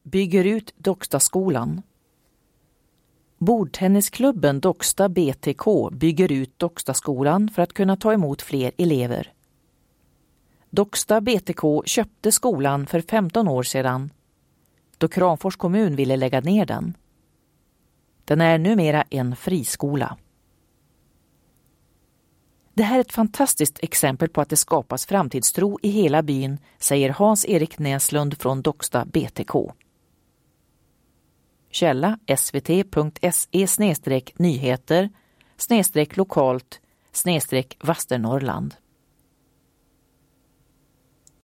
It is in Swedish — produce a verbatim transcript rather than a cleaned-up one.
bygger ut Dockstaskolan. Bordtennisklubben Docksta B T K bygger ut Dockstaskolan för att kunna ta emot fler elever. Docksta B T K köpte skolan för femton år sedan, då Kramfors kommun ville lägga ner den. Den är numera en friskola. Det här är ett fantastiskt exempel på att det skapas framtidstro i hela byn, säger Hans-Erik Näslund från Docksta B T K. Källa svt.se snedstreck nyheter snedstreck lokalt snedstreck Västernorrland.